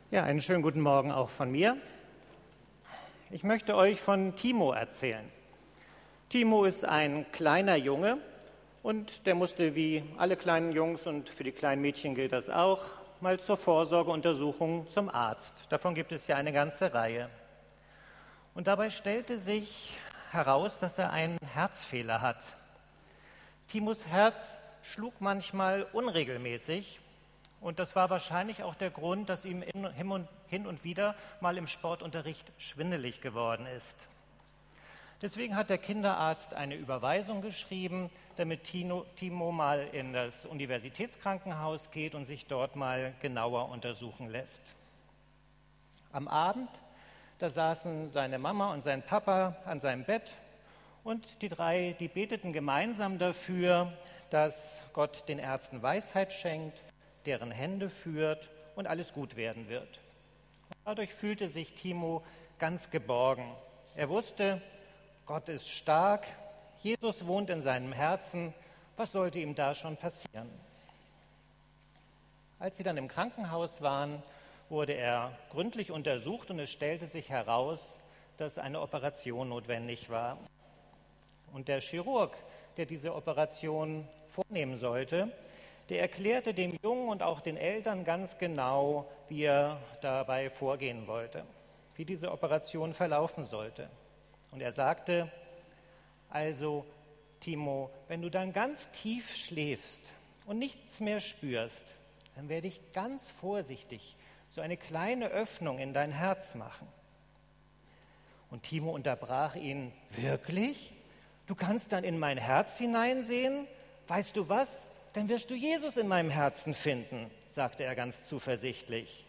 Ja, einen schönen guten Morgen auch von mir. Ich möchte euch von Timo erzählen. Timo ist ein kleiner Junge und der musste wie alle kleinen Jungs und für die kleinen Mädchen gilt das auch, mal zur Vorsorgeuntersuchung zum Arzt. Davon gibt es ja eine ganze Reihe. Und dabei stellte sich heraus, dass er einen Herzfehler hat. Timos Herz schlug manchmal unregelmäßig. Und das war wahrscheinlich auch der Grund, dass ihm hin und wieder mal im Sportunterricht schwindelig geworden ist. Deswegen hat der Kinderarzt eine Überweisung geschrieben, damit Timo mal in das Universitätskrankenhaus geht und sich dort mal genauer untersuchen lässt. Am Abend, da saßen seine Mama und sein Papa an seinem Bett und die drei, die beteten gemeinsam dafür, dass Gott den Ärzten Weisheit schenkt, deren Hände führt und alles gut werden wird. Und dadurch fühlte sich Timo ganz geborgen. Er wusste, Gott ist stark, Jesus wohnt in seinem Herzen, was sollte ihm da schon passieren? Als sie dann im Krankenhaus waren, wurde er gründlich untersucht und es stellte sich heraus, dass eine Operation notwendig war. Und der Chirurg, der diese Operation vornehmen sollte, der erklärte dem Jungen und auch den Eltern ganz genau, wie er dabei vorgehen wollte, wie diese Operation verlaufen sollte. Und er sagte, also Timo, wenn du dann ganz tief schläfst und nichts mehr spürst, dann werde ich ganz vorsichtig so eine kleine Öffnung in dein Herz machen. Und Timo unterbrach ihn, wirklich? Du kannst dann in mein Herz hineinsehen? Weißt du was? Dann wirst du Jesus in meinem Herzen finden, sagte er ganz zuversichtlich.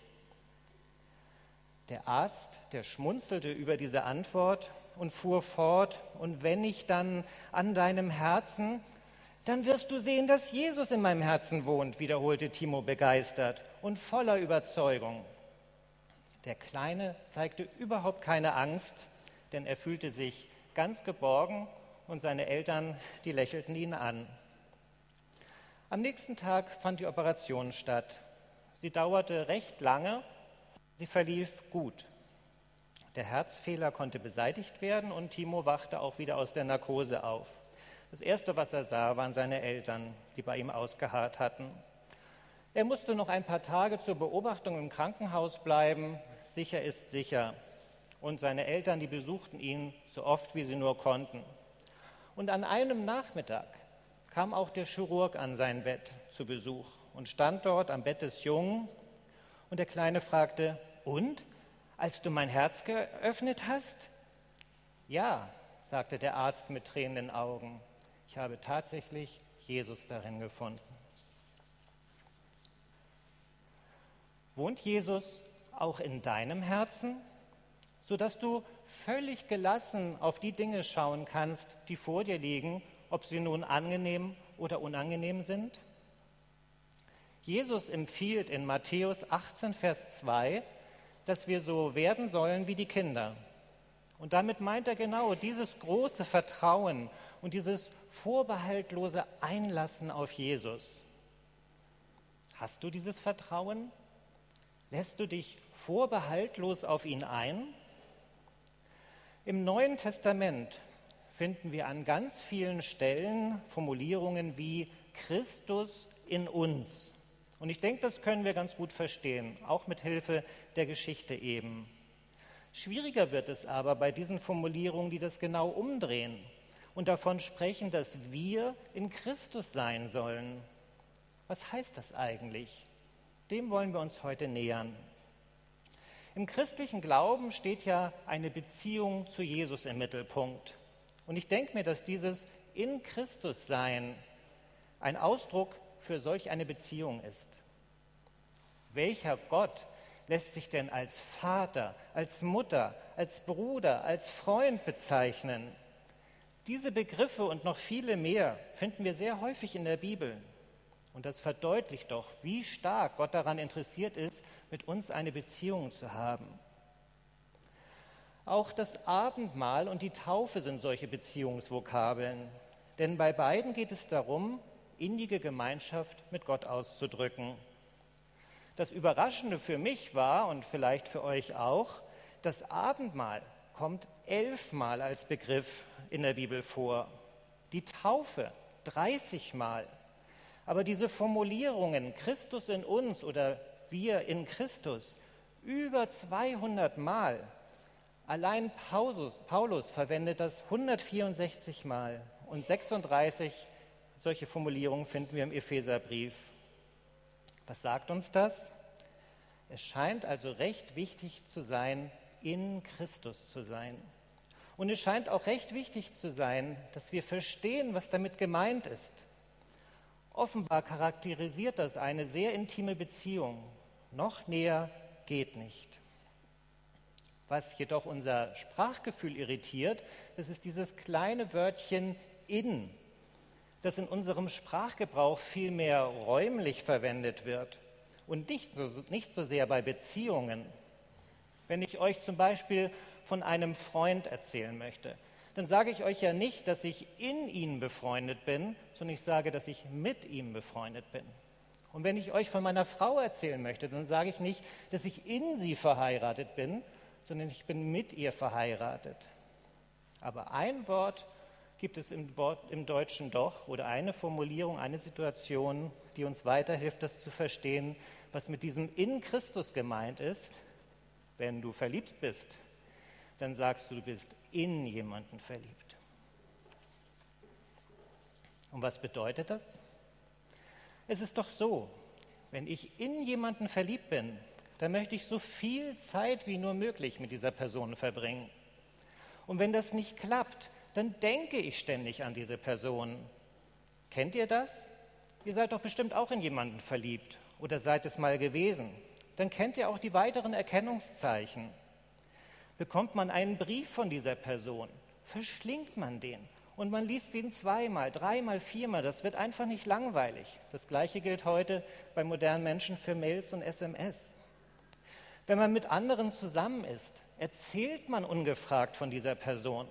Der Arzt, der schmunzelte über diese Antwort und fuhr fort, und wenn ich dann an deinem Herzen, dann wirst du sehen, dass Jesus in meinem Herzen wohnt, wiederholte Timo begeistert und voller Überzeugung. Der Kleine zeigte überhaupt keine Angst, denn er fühlte sich ganz geborgen und seine Eltern, die lächelten ihn an. Am nächsten Tag fand die Operation statt. Sie dauerte recht lange, sie verlief gut. Der Herzfehler konnte beseitigt werden und Timo wachte auch wieder aus der Narkose auf. Das Erste, was er sah, waren seine Eltern, die bei ihm ausgeharrt hatten. Er musste noch ein paar Tage zur Beobachtung im Krankenhaus bleiben, sicher ist sicher. Und seine Eltern, die besuchten ihn so oft, wie sie nur konnten. Und an einem Nachmittag kam auch der Chirurg an sein Bett zu Besuch und stand dort am Bett des Jungen. Und der Kleine fragte, und, als du mein Herz geöffnet hast? Ja, sagte der Arzt mit tränenden Augen, ich habe tatsächlich Jesus darin gefunden. Wohnt Jesus auch in deinem Herzen, sodass du völlig gelassen auf die Dinge schauen kannst, die vor dir liegen, ob sie nun angenehm oder unangenehm sind? Jesus empfiehlt in Matthäus 18, Vers 2, dass wir so werden sollen wie die Kinder. Und damit meint er genau dieses große Vertrauen und dieses vorbehaltlose Einlassen auf Jesus. Hast du dieses Vertrauen? Lässt du dich vorbehaltlos auf ihn ein? Im Neuen Testament finden wir an ganz vielen Stellen Formulierungen wie Christus in uns. Und ich denke, das können wir ganz gut verstehen, auch mit Hilfe der Geschichte eben. Schwieriger wird es aber bei diesen Formulierungen, die das genau umdrehen und davon sprechen, dass wir in Christus sein sollen. Was heißt das eigentlich? Dem wollen wir uns heute nähern. Im christlichen Glauben steht ja eine Beziehung zu Jesus im Mittelpunkt. Und ich denke mir, dass dieses in Christus sein ein Ausdruck für solch eine Beziehung ist. Welcher Gott lässt sich denn als Vater, als Mutter, als Bruder, als Freund bezeichnen? Diese Begriffe und noch viele mehr finden wir sehr häufig in der Bibel. Und das verdeutlicht doch, wie stark Gott daran interessiert ist, mit uns eine Beziehung zu haben. Auch das Abendmahl und die Taufe sind solche Beziehungsvokabeln. Denn bei beiden geht es darum, innige Gemeinschaft mit Gott auszudrücken. Das Überraschende für mich war und vielleicht für euch auch, das Abendmahl kommt 11 Mal als Begriff in der Bibel vor. Die Taufe 30 Mal. Aber diese Formulierungen, Christus in uns oder wir in Christus, über 200 Mal. Allein Paulus verwendet das 164 Mal und 36 solche Formulierungen finden wir im Epheserbrief. Was sagt uns das? Es scheint also recht wichtig zu sein, in Christus zu sein. Und es scheint auch recht wichtig zu sein, dass wir verstehen, was damit gemeint ist. Offenbar charakterisiert das eine sehr intime Beziehung. Noch näher geht nicht. Was jedoch unser Sprachgefühl irritiert, das ist dieses kleine Wörtchen in, das in unserem Sprachgebrauch vielmehr räumlich verwendet wird und nicht so sehr bei Beziehungen. Wenn ich euch zum Beispiel von einem Freund erzählen möchte, dann sage ich euch ja nicht, dass ich in ihn befreundet bin, sondern ich sage, dass ich mit ihm befreundet bin. Und wenn ich euch von meiner Frau erzählen möchte, dann sage ich nicht, dass ich in sie verheiratet bin, sondern ich bin mit ihr verheiratet. Aber ein Wort gibt es im Deutschen doch, oder eine Formulierung, eine Situation, die uns weiterhilft, das zu verstehen, was mit diesem in Christus gemeint ist. Wenn du verliebt bist, dann sagst du, du bist in jemanden verliebt. Und was bedeutet das? Es ist doch so, wenn ich in jemanden verliebt bin, dann möchte ich so viel Zeit wie nur möglich mit dieser Person verbringen. Und wenn das nicht klappt, dann denke ich ständig an diese Person. Kennt ihr das? Ihr seid doch bestimmt auch in jemanden verliebt oder seid es mal gewesen. Dann kennt ihr auch die weiteren Erkennungszeichen. Bekommt man einen Brief von dieser Person, verschlingt man den und man liest ihn 2-mal, 3-mal, 4-mal. Das wird einfach nicht langweilig. Das Gleiche gilt heute bei modernen Menschen für Mails und SMS. Wenn man mit anderen zusammen ist, erzählt man ungefragt von dieser Person.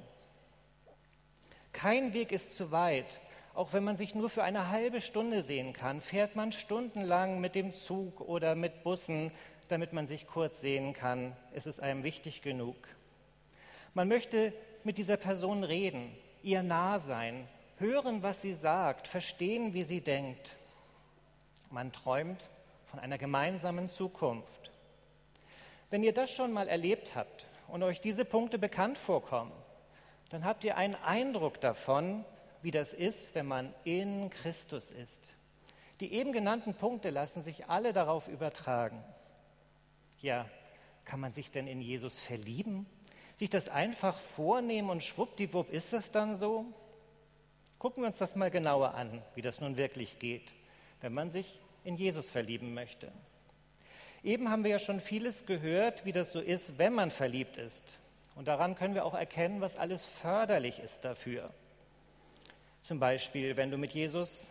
Kein Weg ist zu weit. Auch wenn man sich nur für eine halbe Stunde sehen kann, fährt man stundenlang mit dem Zug oder mit Bussen, damit man sich kurz sehen kann. Es ist einem wichtig genug. Man möchte mit dieser Person reden, ihr nah sein, hören, was sie sagt, verstehen, wie sie denkt. Man träumt von einer gemeinsamen Zukunft. Wenn ihr das schon mal erlebt habt und euch diese Punkte bekannt vorkommen, dann habt ihr einen Eindruck davon, wie das ist, wenn man in Christus ist. Die eben genannten Punkte lassen sich alle darauf übertragen. Ja, kann man sich denn in Jesus verlieben? Sich das einfach vornehmen und schwuppdiwupp ist das dann so? Gucken wir uns das mal genauer an, wie das nun wirklich geht, wenn man sich in Jesus verlieben möchte. Eben haben wir ja schon vieles gehört, wie das so ist, wenn man verliebt ist. Und daran können wir auch erkennen, was alles förderlich ist dafür. Zum Beispiel, wenn du mit Jesus,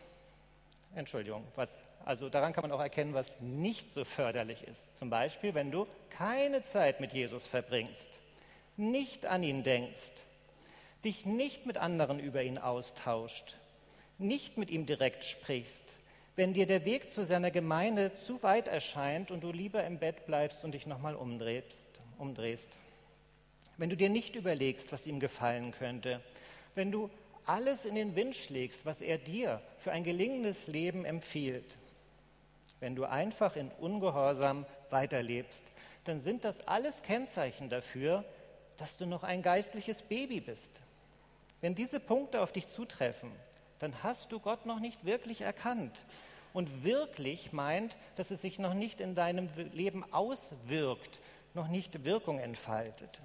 daran kann man auch erkennen, was nicht so förderlich ist. Zum Beispiel, wenn du keine Zeit mit Jesus verbringst, nicht an ihn denkst, dich nicht mit anderen über ihn austauscht, nicht mit ihm direkt sprichst, wenn dir der Weg zu seiner Gemeinde zu weit erscheint und du lieber im Bett bleibst und dich nochmal umdrehst. Wenn du dir nicht überlegst, was ihm gefallen könnte, wenn du alles in den Wind schlägst, was er dir für ein gelingendes Leben empfiehlt, wenn du einfach in Ungehorsam weiterlebst, dann sind das alles Kennzeichen dafür, dass du noch ein geistliches Baby bist. Wenn diese Punkte auf dich zutreffen, dann hast du Gott noch nicht wirklich erkannt. Und wirklich meint, dass es sich noch nicht in deinem Leben auswirkt, noch nicht Wirkung entfaltet.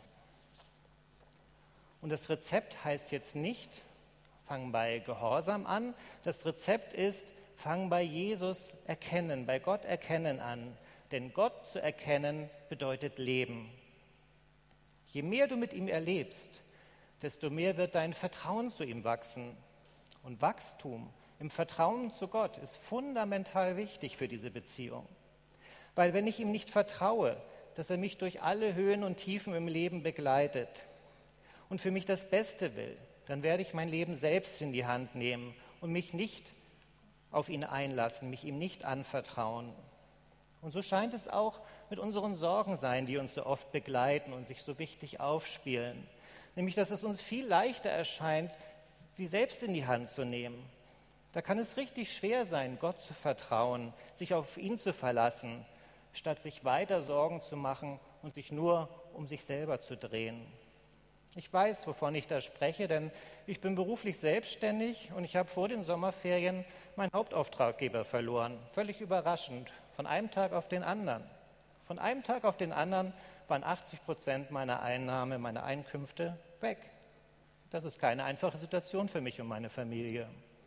Und das Rezept heißt jetzt nicht, fang bei Gehorsam an. Das Rezept ist, fang bei Jesus erkennen, bei Gott erkennen an. Denn Gott zu erkennen bedeutet Leben. Je mehr du mit ihm erlebst, desto mehr wird dein Vertrauen zu ihm wachsen. Und Wachstum im Vertrauen zu Gott ist fundamental wichtig für diese Beziehung. Weil wenn ich ihm nicht vertraue, dass er mich durch alle Höhen und Tiefen im Leben begleitet und für mich das Beste will, dann werde ich mein Leben selbst in die Hand nehmen und mich nicht auf ihn einlassen, mich ihm nicht anvertrauen. Und so scheint es auch mit unseren Sorgen sein, die uns so oft begleiten und sich so wichtig aufspielen. Nämlich, dass es uns viel leichter erscheint, sie selbst in die Hand zu nehmen. Da kann es richtig schwer sein, Gott zu vertrauen, sich auf ihn zu verlassen, statt sich weiter Sorgen zu machen und sich nur um sich selber zu drehen. Ich weiß, wovon ich da spreche, denn ich bin beruflich selbstständig und ich habe vor den Sommerferien meinen Hauptauftraggeber verloren. Völlig überraschend, von einem Tag auf den anderen. Von einem Tag auf den anderen waren 80% meiner Einnahme, meiner Einkünfte weg. Das ist keine einfache Situation für mich und meine Familie.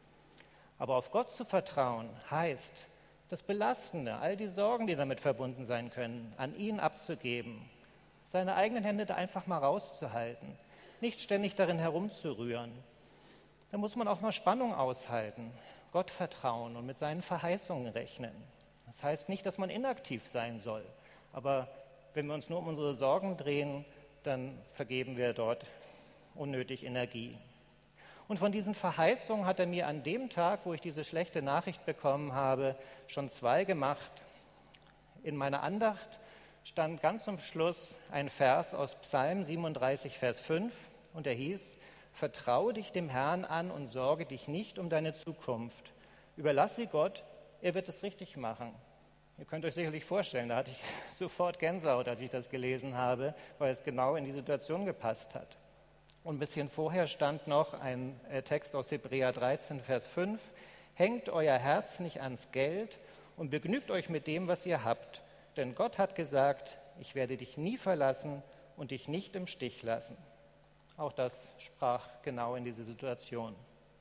Aber auf Gott zu vertrauen heißt, das Belastende, all die Sorgen, die damit verbunden sein können, an ihn abzugeben, seine eigenen Hände da einfach mal rauszuhalten, nicht ständig darin herumzurühren. Da muss man auch mal Spannung aushalten, Gott vertrauen und mit seinen Verheißungen rechnen. Das heißt nicht, dass man inaktiv sein soll, aber wenn wir uns nur um unsere Sorgen drehen, dann vergeben wir dort unnötig Energie. Und von diesen Verheißungen hat er mir an dem Tag, wo ich diese schlechte Nachricht bekommen habe, schon 2 gemacht. In meiner Andacht stand ganz zum Schluss ein Vers aus Psalm 37, Vers 5 und er hieß: Vertraue dich dem Herrn an und sorge dich nicht um deine Zukunft. Überlass sie Gott, er wird es richtig machen. Ihr könnt euch sicherlich vorstellen, da hatte ich sofort Gänsehaut, als ich das gelesen habe, weil es genau in die Situation gepasst hat. Und ein bisschen vorher stand noch ein Text aus Hebräer 13, Vers 5. Hängt euer Herz nicht ans Geld und begnügt euch mit dem, was ihr habt. Denn Gott hat gesagt, ich werde dich nie verlassen und dich nicht im Stich lassen. Auch das sprach genau in diese Situation.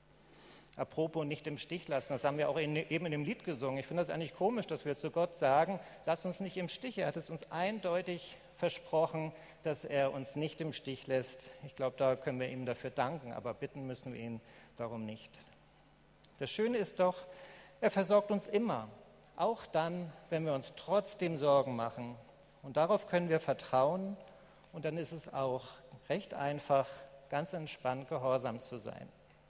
Apropos nicht im Stich lassen, das haben wir auch eben in dem Lied gesungen. Ich finde das eigentlich komisch, dass wir zu Gott sagen, lass uns nicht im Stich. Er hat es uns eindeutig versprochen, dass er uns nicht im Stich lässt. Ich glaube, da können wir ihm dafür danken, aber bitten müssen wir ihn darum nicht. Das Schöne ist doch, er versorgt uns immer, auch dann, wenn wir uns trotzdem Sorgen machen. Und darauf können wir vertrauen und dann ist es auch recht einfach, ganz entspannt gehorsam zu sein.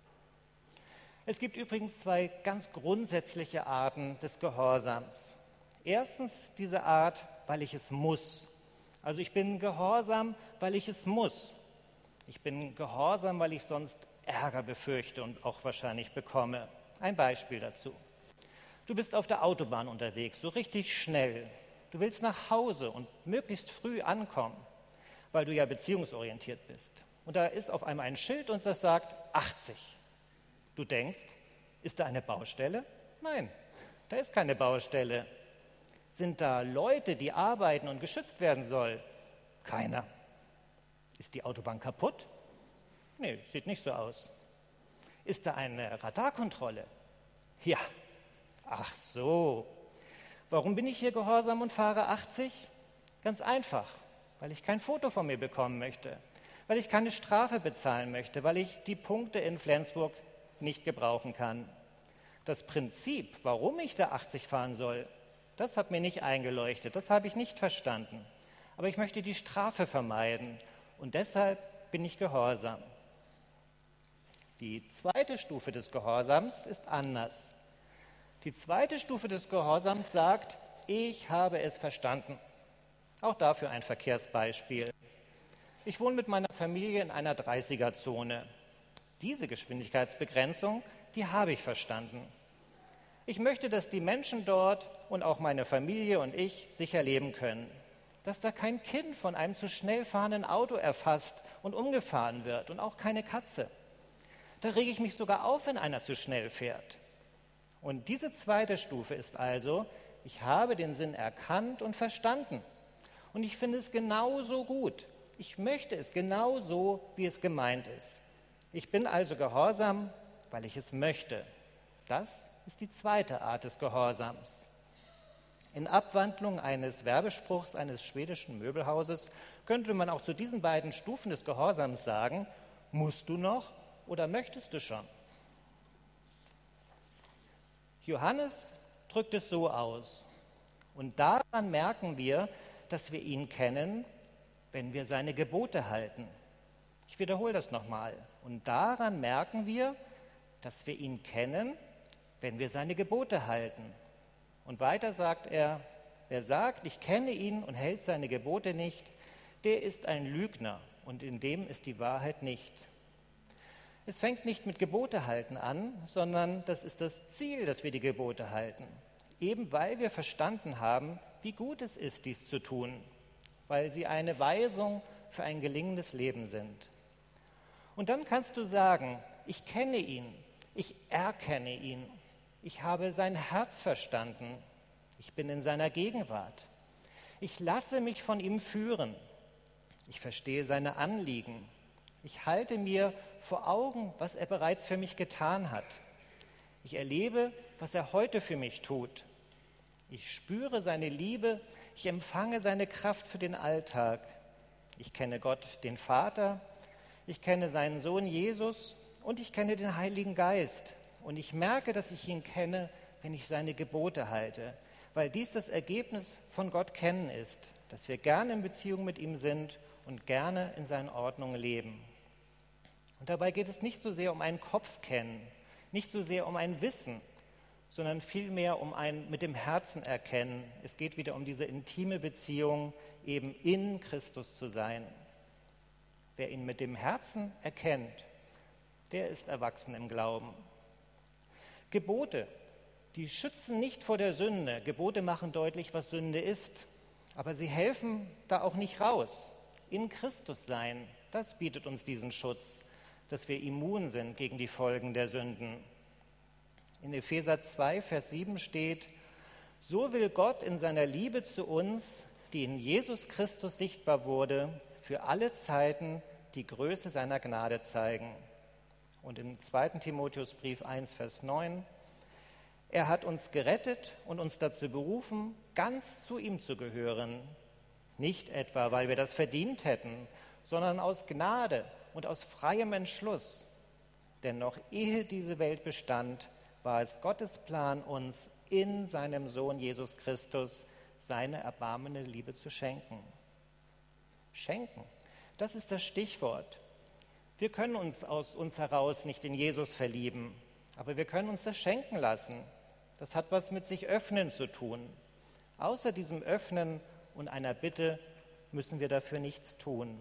Es gibt übrigens 2 ganz grundsätzliche Arten des Gehorsams. Erstens diese Art, weil ich es muss. Also ich bin gehorsam, weil ich es muss. Ich bin gehorsam, weil ich sonst Ärger befürchte und auch wahrscheinlich bekomme. Ein Beispiel dazu. Du bist auf der Autobahn unterwegs, so richtig schnell. Du willst nach Hause und möglichst früh ankommen, weil du ja beziehungsorientiert bist. Und da ist auf einmal ein Schild und das sagt 80. Du denkst, ist da eine Baustelle? Nein, da ist keine Baustelle. Sind da Leute, die arbeiten und geschützt werden soll? Keiner. Ist die Autobahn kaputt? Nee, sieht nicht so aus. Ist da eine Radarkontrolle? Ja. Ach so. Warum bin ich hier gehorsam und fahre 80? Ganz einfach, weil ich kein Foto von mir bekommen möchte, weil ich keine Strafe bezahlen möchte, weil ich die Punkte in Flensburg nicht gebrauchen kann. Das Prinzip, warum ich da 80 fahren soll, das hat mir nicht eingeleuchtet, das habe ich nicht verstanden. Aber ich möchte die Strafe vermeiden und deshalb bin ich gehorsam. Die zweite Stufe des Gehorsams ist anders. Die zweite Stufe des Gehorsams sagt, ich habe es verstanden. Auch dafür ein Verkehrsbeispiel. Ich wohne mit meiner Familie in einer 30er-Zone. Diese Geschwindigkeitsbegrenzung, die habe ich verstanden. Ich möchte, dass die Menschen dort und auch meine Familie und ich sicher leben können. Dass da kein Kind von einem zu schnell fahrenden Auto erfasst und umgefahren wird und auch keine Katze. Da rege ich mich sogar auf, wenn einer zu schnell fährt. Und diese zweite Stufe ist also, ich habe den Sinn erkannt und verstanden. Und ich finde es genauso gut. Ich möchte es genauso, wie es gemeint ist. Ich bin also gehorsam, weil ich es möchte. Das ist die zweite Art des Gehorsams. In Abwandlung eines Werbespruchs eines schwedischen Möbelhauses könnte man auch zu diesen beiden Stufen des Gehorsams sagen, musst du noch oder möchtest du schon? Johannes drückt es so aus. Und daran merken wir, dass wir ihn kennen, wenn wir seine Gebote halten. Ich wiederhole das nochmal. Und daran merken wir, dass wir ihn kennen, wenn wir seine Gebote halten. Und weiter sagt er, Wer sagt, ich kenne ihn und hält seine Gebote nicht, der ist ein Lügner und in dem ist die Wahrheit nicht. Es fängt nicht mit Gebote halten an, sondern das ist das Ziel, dass wir die Gebote halten. Eben weil wir verstanden haben, wie gut es ist, dies zu tun, weil sie eine Weisung für ein gelingendes Leben sind. Und dann kannst du sagen, ich kenne ihn, ich erkenne ihn, ich habe sein Herz verstanden, ich bin in seiner Gegenwart, ich lasse mich von ihm führen, ich verstehe seine Anliegen, ich halte mir vor Augen, was er bereits für mich getan hat, ich erlebe, was er heute für mich tut, ich spüre seine Liebe, ich empfange seine Kraft für den Alltag, ich kenne Gott, den Vater, ich kenne seinen Sohn Jesus und ich kenne den Heiligen Geist. Und ich merke, dass ich ihn kenne, wenn ich seine Gebote halte, weil dies das Ergebnis von Gott kennen ist, dass wir gerne in Beziehung mit ihm sind und gerne in seinen Ordnungen leben. Und dabei geht es nicht so sehr um ein Kopfkennen, nicht so sehr um ein Wissen, sondern vielmehr um ein mit dem Herzen erkennen. Es geht wieder um diese intime Beziehung, eben in Christus zu sein. Wer ihn mit dem Herzen erkennt, der ist erwachsen im Glauben. Gebote, die schützen nicht vor der Sünde. Gebote machen deutlich, was Sünde ist. Aber sie helfen da auch nicht raus. In Christus sein, das bietet uns diesen Schutz, dass wir immun sind gegen die Folgen der Sünden. In Epheser 2, Vers 7 steht, so will Gott in seiner Liebe zu uns, die in Jesus Christus sichtbar wurde, für alle Zeiten die Größe seiner Gnade zeigen. Und im 2. Timotheusbrief 1, Vers 9, er hat uns gerettet und uns dazu berufen, ganz zu ihm zu gehören. Nicht etwa, weil wir das verdient hätten, sondern aus Gnade und aus freiem Entschluss. Denn noch ehe diese Welt bestand, war es Gottes Plan, uns in seinem Sohn Jesus Christus seine erbarmende Liebe zu schenken. Schenken, das ist das Stichwort. Wir können uns aus uns heraus nicht in Jesus verlieben, aber wir können uns das schenken lassen. Das hat was mit sich öffnen zu tun. Außer diesem Öffnen und einer Bitte müssen wir dafür nichts tun.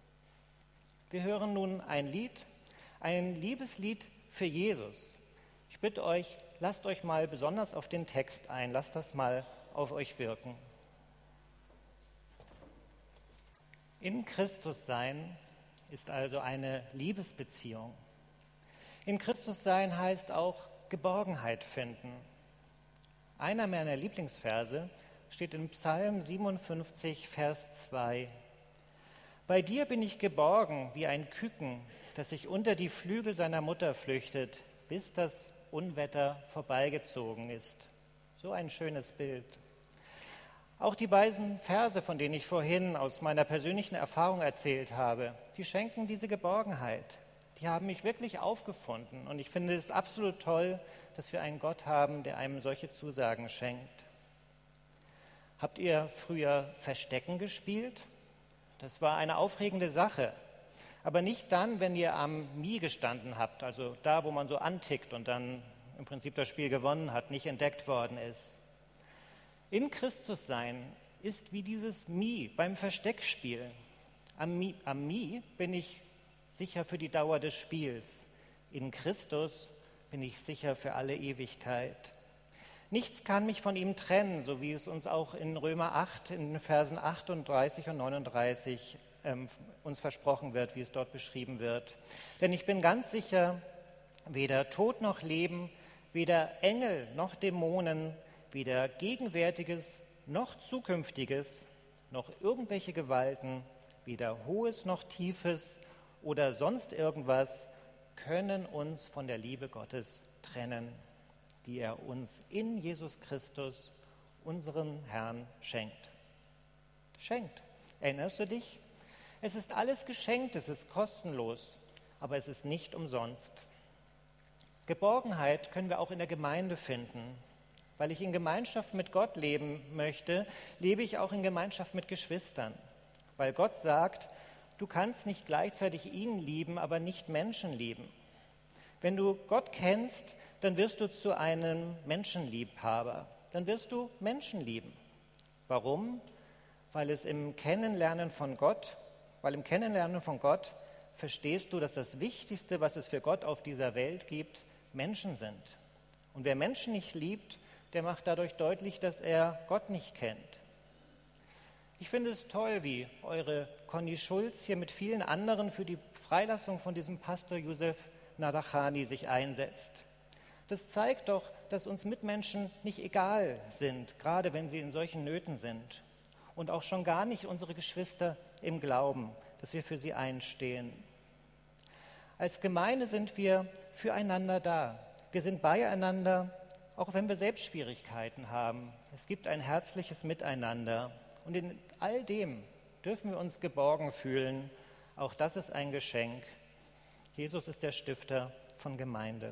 Wir hören nun ein Lied, ein Liebeslied für Jesus. Ich bitte euch, lasst euch mal besonders auf den Text ein, lasst das mal auf euch wirken. In Christus sein ist also eine Liebesbeziehung. In Christus sein heißt auch Geborgenheit finden. Einer meiner Lieblingsverse steht in Psalm 57, Vers 2. Bei dir bin ich geborgen wie ein Küken, das sich unter die Flügel seiner Mutter flüchtet, bis das Unwetter vorbeigezogen ist. So ein schönes Bild. Auch die beiden Verse, von denen ich vorhin aus meiner persönlichen Erfahrung erzählt habe, die schenken diese Geborgenheit. Die haben mich wirklich aufgefunden. Und ich finde es absolut toll, dass wir einen Gott haben, der einem solche Zusagen schenkt. Habt ihr früher Verstecken gespielt? Das war eine aufregende Sache. Aber nicht dann, wenn ihr am Mie gestanden habt, also da, wo man so antickt und dann im Prinzip das Spiel gewonnen hat, nicht entdeckt worden ist. In Christus sein ist wie dieses Mie beim Versteckspiel. Am Mie bin ich sicher für die Dauer des Spiels. In Christus bin ich sicher für alle Ewigkeit. Nichts kann mich von ihm trennen, so wie es uns auch in Römer 8, in den Versen 38 und 39 uns versprochen wird, wie es dort beschrieben wird. Denn ich bin ganz sicher, weder Tod noch Leben, weder Engel noch Dämonen, weder Gegenwärtiges noch Zukünftiges, noch irgendwelche Gewalten, weder Hohes noch Tiefes oder sonst irgendwas können uns von der Liebe Gottes trennen, die er uns in Jesus Christus, unseren Herrn, schenkt. Schenkt. Erinnerst du dich? Es ist alles geschenkt, es ist kostenlos, aber es ist nicht umsonst. Geborgenheit können wir auch in der Gemeinde finden. Weil ich in Gemeinschaft mit Gott leben möchte, lebe ich auch in Gemeinschaft mit Geschwistern. Weil Gott sagt, du kannst nicht gleichzeitig ihn lieben, aber nicht Menschen lieben. Wenn du Gott kennst, dann wirst du zu einem Menschenliebhaber. Dann wirst du Menschen lieben. Warum? Weil im Kennenlernen von Gott verstehst du, dass das Wichtigste, was es für Gott auf dieser Welt gibt, Menschen sind. Und wer Menschen nicht liebt, der macht dadurch deutlich, dass er Gott nicht kennt. Ich finde es toll, wie eure Conny Schulz hier mit vielen anderen für die Freilassung von diesem Pastor Youssef Nadachani sich einsetzt. Das zeigt doch, dass uns Mitmenschen nicht egal sind, gerade wenn sie in solchen Nöten sind. Und auch schon gar nicht unsere Geschwister im Glauben, dass wir für sie einstehen. Als Gemeinde sind wir füreinander da. Wir sind beieinander, auch wenn wir selbst Schwierigkeiten haben. Es gibt ein herzliches Miteinander. Und in all dem dürfen wir uns geborgen fühlen. Auch das ist ein Geschenk. Jesus ist der Stifter von Gemeinde.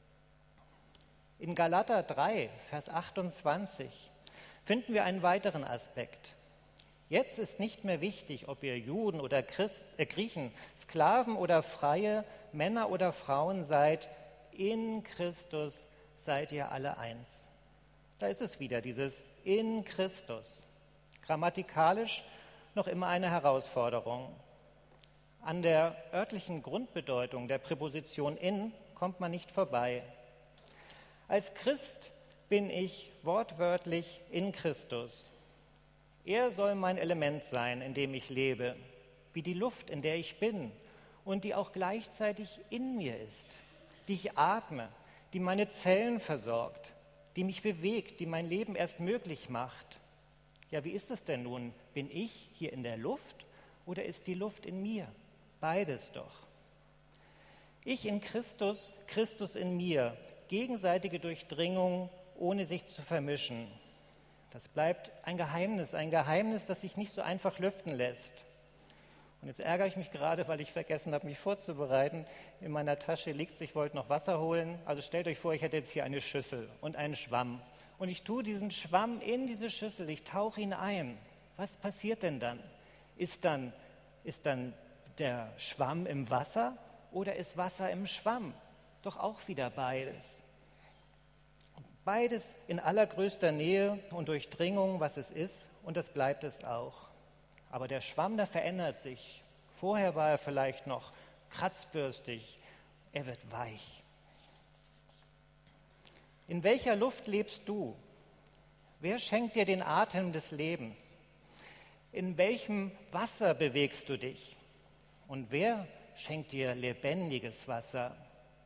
In Galater 3, Vers 28 finden wir einen weiteren Aspekt. Jetzt ist nicht mehr wichtig, ob ihr Juden oder Griechen, Sklaven oder Freie, Männer oder Frauen seid. In Christus seid ihr alle eins. Da ist es wieder, dieses in Christus. Grammatikalisch noch immer eine Herausforderung. An der örtlichen Grundbedeutung der Präposition in kommt man nicht vorbei. Als Christ bin ich wortwörtlich in Christus. Er soll mein Element sein, in dem ich lebe, wie die Luft, in der ich bin und die auch gleichzeitig in mir ist, die ich atme, die meine Zellen versorgt, die mich bewegt, die mein Leben erst möglich macht. Ja, wie ist es denn nun? Bin ich hier in der Luft oder ist die Luft in mir? Beides doch. Ich in Christus, Christus in mir, gegenseitige Durchdringung, ohne sich zu vermischen. Das bleibt ein Geheimnis, das sich nicht so einfach lüften lässt. Und jetzt ärgere ich mich gerade, weil ich vergessen habe, mich vorzubereiten. In meiner Tasche liegt es, ich wollte noch Wasser holen. Also stellt euch vor, ich hätte jetzt hier eine Schüssel und einen Schwamm. Und ich tue diesen Schwamm in diese Schüssel, ich tauche ihn ein. Was passiert denn dann? Ist dann der Schwamm im Wasser oder ist Wasser im Schwamm? Doch auch wieder beides. Beides in allergrößter Nähe und Durchdringung, was es ist, und das bleibt es auch. Aber der Schwamm, der verändert sich. Vorher war er vielleicht noch kratzbürstig, er wird weich. In welcher Luft lebst du? Wer schenkt dir den Atem des Lebens? In welchem Wasser bewegst du dich? Und wer schenkt dir lebendiges Wasser?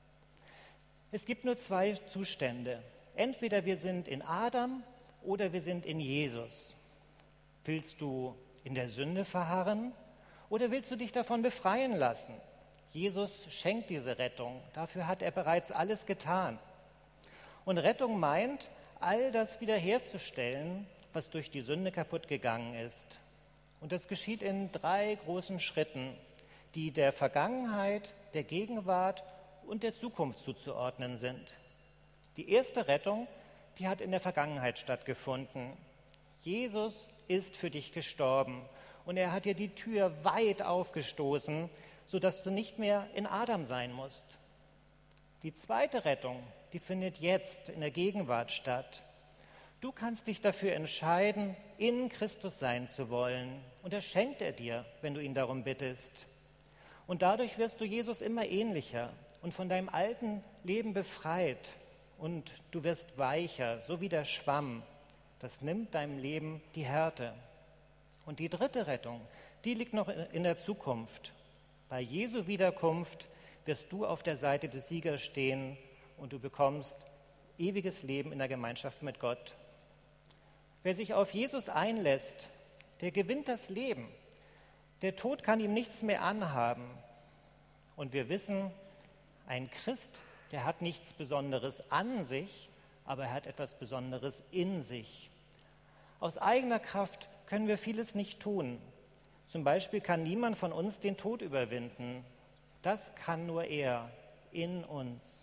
Es gibt nur zwei Zustände. Entweder wir sind in Adam oder wir sind in Jesus. Willst du in der Sünde verharren oder willst du dich davon befreien lassen? Jesus schenkt diese Rettung. Dafür hat er bereits alles getan. Und Rettung meint, all das wiederherzustellen, was durch die Sünde kaputt gegangen ist. Und das geschieht in 3 großen Schritten, die der Vergangenheit, der Gegenwart und der Zukunft zuzuordnen sind. Die erste Rettung, die hat in der Vergangenheit stattgefunden. Jesus ist für dich gestorben und er hat dir die Tür weit aufgestoßen, sodass du nicht mehr in Adam sein musst. Die zweite Rettung, die findet jetzt in der Gegenwart statt. Du kannst dich dafür entscheiden, in Christus sein zu wollen und das schenkt er dir, wenn du ihn darum bittest. Und dadurch wirst du Jesus immer ähnlicher und von deinem alten Leben befreit. Und du wirst weicher, so wie der Schwamm. Das nimmt deinem Leben die Härte. Und die dritte Rettung, die liegt noch in der Zukunft. Bei Jesu Wiederkunft wirst du auf der Seite des Siegers stehen und du bekommst ewiges Leben in der Gemeinschaft mit Gott. Wer sich auf Jesus einlässt, der gewinnt das Leben. Der Tod kann ihm nichts mehr anhaben. Und wir wissen, ein Christ, der hat nichts Besonderes an sich, aber er hat etwas Besonderes in sich. Aus eigener Kraft können wir vieles nicht tun. Zum Beispiel kann niemand von uns den Tod überwinden. Das kann nur er in uns.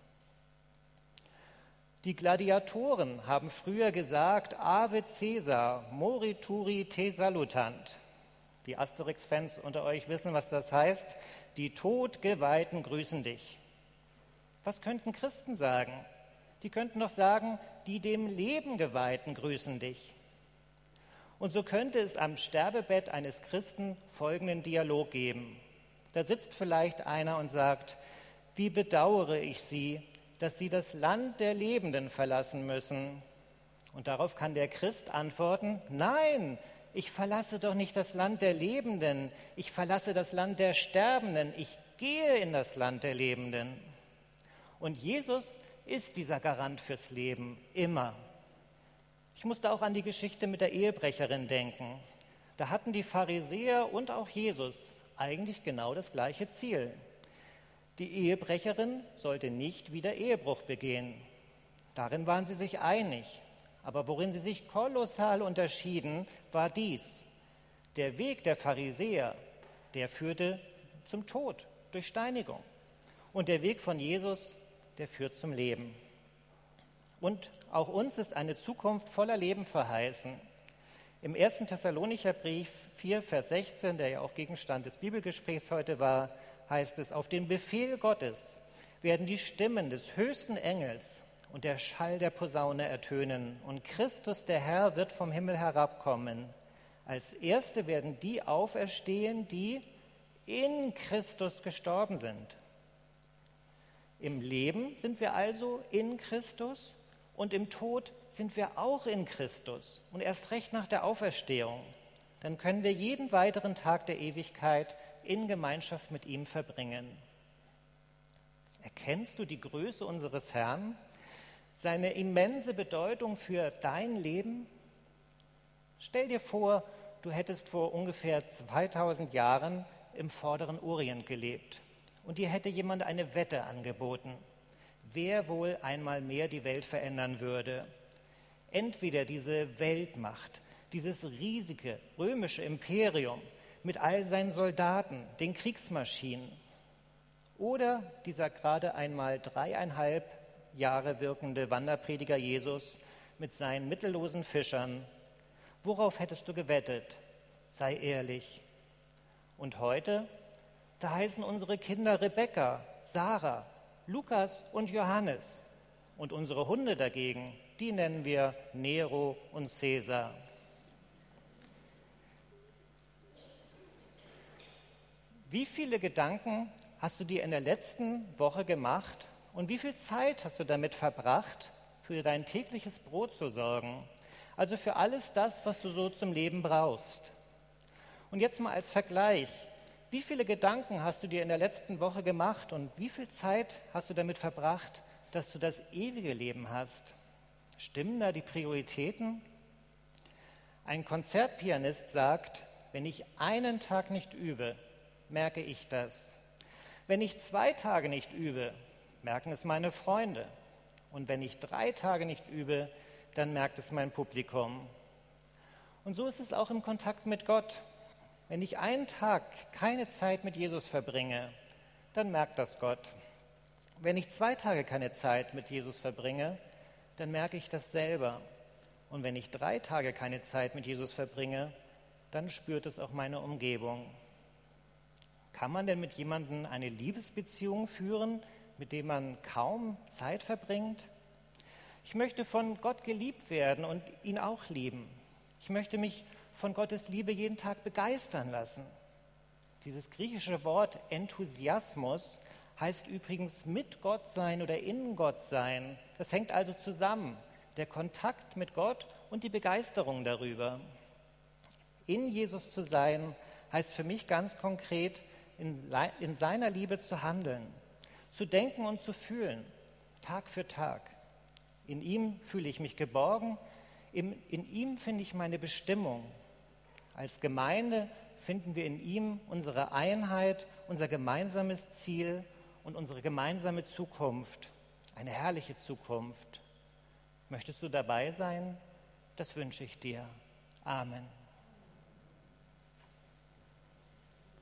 Die Gladiatoren haben früher gesagt, Ave Caesar, morituri te salutant. Die Asterix-Fans unter euch wissen, was das heißt. Die Todgeweihten grüßen dich. Was könnten Christen sagen? Die könnten doch sagen, die dem Leben Geweihten grüßen dich. Und so könnte es am Sterbebett eines Christen folgenden Dialog geben. Da sitzt vielleicht einer und sagt: Wie bedauere ich Sie, dass Sie das Land der Lebenden verlassen müssen. Und darauf kann der Christ antworten: Nein, ich verlasse doch nicht das Land der Lebenden, ich verlasse das Land der Sterbenden, ich gehe in das Land der Lebenden. Und Jesus ist dieser Garant fürs Leben, immer. Ich musste auch an die Geschichte mit der Ehebrecherin denken. Da hatten die Pharisäer und auch Jesus eigentlich genau das gleiche Ziel. Die Ehebrecherin sollte nicht wieder Ehebruch begehen. Darin waren sie sich einig. Aber worin sie sich kolossal unterschieden, war dies: Der Weg der Pharisäer, der führte zum Tod durch Steinigung. Und der Weg von Jesus, der führt zum Leben. Und auch uns ist eine Zukunft voller Leben verheißen. Im 1. Thessalonicher Brief 4, Vers 16, der ja auch Gegenstand des Bibelgesprächs heute war, heißt es: Auf den Befehl Gottes werden die Stimmen des höchsten Engels und der Schall der Posaune ertönen, und Christus, der Herr, wird vom Himmel herabkommen. Als Erste werden die auferstehen, die in Christus gestorben sind. Im Leben sind wir also in Christus und im Tod sind wir auch in Christus und erst recht nach der Auferstehung. Dann können wir jeden weiteren Tag der Ewigkeit in Gemeinschaft mit ihm verbringen. Erkennst du die Größe unseres Herrn, seine immense Bedeutung für dein Leben? Stell dir vor, du hättest vor ungefähr 2000 Jahren im vorderen Orient gelebt und dir hätte jemand eine Wette angeboten, wer wohl einmal mehr die Welt verändern würde. Entweder diese Weltmacht, dieses riesige römische Imperium mit all seinen Soldaten, den Kriegsmaschinen, oder dieser gerade einmal 3,5 Jahre wirkende Wanderprediger Jesus mit seinen mittellosen Fischern. Worauf hättest du gewettet? Sei ehrlich. Und heute, da heißen unsere Kinder Rebekka, Sarah, Lukas und Johannes. Und unsere Hunde dagegen, die nennen wir Nero und Cäsar. Wie viele Gedanken hast du dir in der letzten Woche gemacht und wie viel Zeit hast du damit verbracht, für dein tägliches Brot zu sorgen? Also für alles das, was du so zum Leben brauchst. Und jetzt mal als Vergleich: Wie viele Gedanken hast du dir in der letzten Woche gemacht und wie viel Zeit hast du damit verbracht, dass du das ewige Leben hast? Stimmen da die Prioritäten? Ein Konzertpianist sagt: Wenn ich einen Tag nicht übe, merke ich das. Wenn ich 2 Tage nicht übe, merken es meine Freunde. Und wenn ich 3 Tage nicht übe, dann merkt es mein Publikum. Und so ist es auch im Kontakt mit Gott. Wenn ich einen Tag keine Zeit mit Jesus verbringe, dann merkt das Gott. Wenn ich 2 Tage keine Zeit mit Jesus verbringe, dann merke ich das selber. Und wenn ich 3 Tage keine Zeit mit Jesus verbringe, dann spürt es auch meine Umgebung. Kann man denn mit jemandem eine Liebesbeziehung führen, mit dem man kaum Zeit verbringt? Ich möchte von Gott geliebt werden und ihn auch lieben. Ich möchte mich von Gottes Liebe jeden Tag begeistern lassen. Dieses griechische Wort Enthusiasmus heißt übrigens mit Gott sein oder in Gott sein. Das hängt also zusammen, der Kontakt mit Gott und die Begeisterung darüber. In Jesus zu sein, heißt für mich ganz konkret, in seiner Liebe zu handeln, zu denken und zu fühlen, Tag für Tag. In ihm fühle ich mich geborgen, in ihm finde ich meine Bestimmung. Als Gemeinde finden wir in ihm unsere Einheit, unser gemeinsames Ziel und unsere gemeinsame Zukunft, eine herrliche Zukunft. Möchtest du dabei sein? Das wünsche ich dir. Amen.